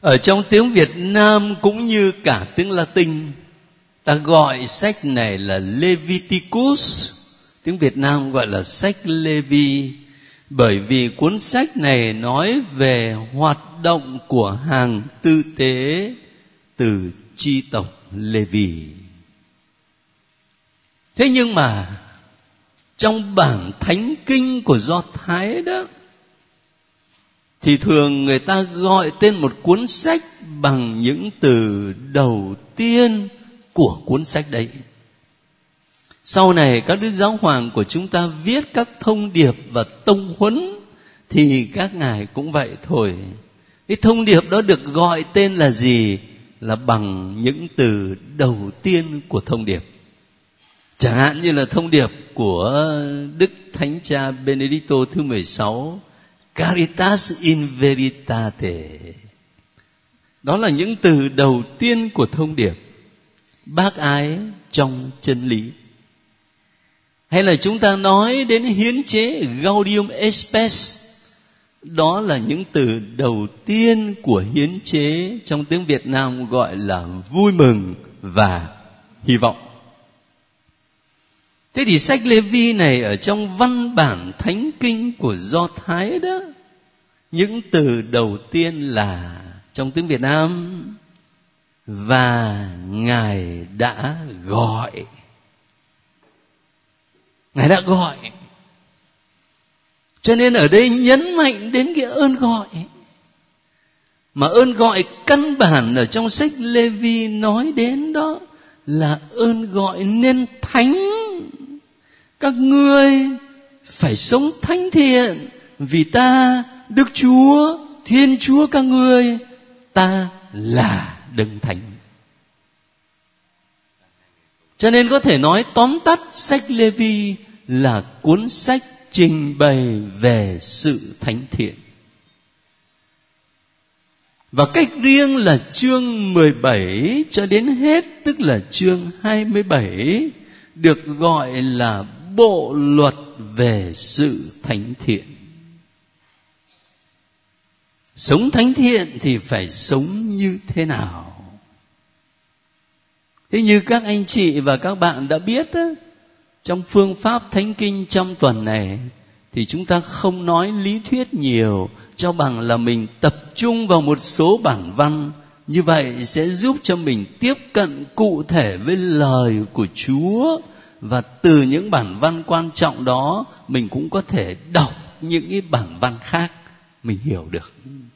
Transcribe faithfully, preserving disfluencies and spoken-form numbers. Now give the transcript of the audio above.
Ở trong tiếng Việt Nam cũng như cả tiếng Latin, ta gọi sách này là Leviticus. Tiếng Việt Nam gọi là sách Lê-vi, bởi vì cuốn sách này nói về hoạt động của hàng tư tế từ chi tộc Lê-vi. Thế nhưng mà trong bản thánh kinh của Do Thái đó, thì thường người ta gọi tên một cuốn sách bằng những từ đầu tiên của cuốn sách đấy. Sau này các đức giáo hoàng của chúng ta viết các thông điệp và tông huấn thì các ngài cũng vậy thôi. Cái thông điệp đó được gọi tên là gì? Là bằng những từ đầu tiên của thông điệp. Chẳng hạn như là thông điệp của Đức Thánh Cha Benedicto thứ mười sáu, Caritas in Veritate. Đó là những từ đầu tiên của thông điệp, bác ái trong chân lý. Hay là chúng ta nói đến hiến chế Gaudium et Spes, đó là những từ đầu tiên của hiến chế, trong tiếng Việt Nam gọi là vui mừng và hy vọng. Thế thì sách Lê-vi này ở trong văn bản thánh kinh của Do Thái đó, những từ đầu tiên là trong tiếng Việt Nam: và Ngài đã gọi. Ngài đã gọi. Cho nên ở đây nhấn mạnh đến cái ơn gọi. Mà ơn gọi căn bản ở trong sách Lê-vi nói đến đó là ơn gọi nên thánh. Các ngươi phải sống thánh thiện, vì ta, Đức Chúa, Thiên Chúa các ngươi, ta là đấng thánh. Cho nên có thể nói tóm tắt sách Lê-vi là cuốn sách trình bày về sự thánh thiện. Và cách riêng là chương mười bảy cho đến hết, tức là chương hai mươi bảy, được gọi là bộ luật về sự thánh thiện. Sống thánh thiện thì phải sống như thế nào? Thế như các anh chị và các bạn đã biết đó, trong phương pháp thánh kinh trong tuần này thì chúng ta không nói lý thuyết nhiều, cho bằng là mình tập trung vào một số bản văn. Như vậy sẽ giúp cho mình tiếp cận cụ thể với lời của Chúa, và từ những bản văn quan trọng đó mình cũng có thể đọc những cái bản văn khác, mình hiểu được.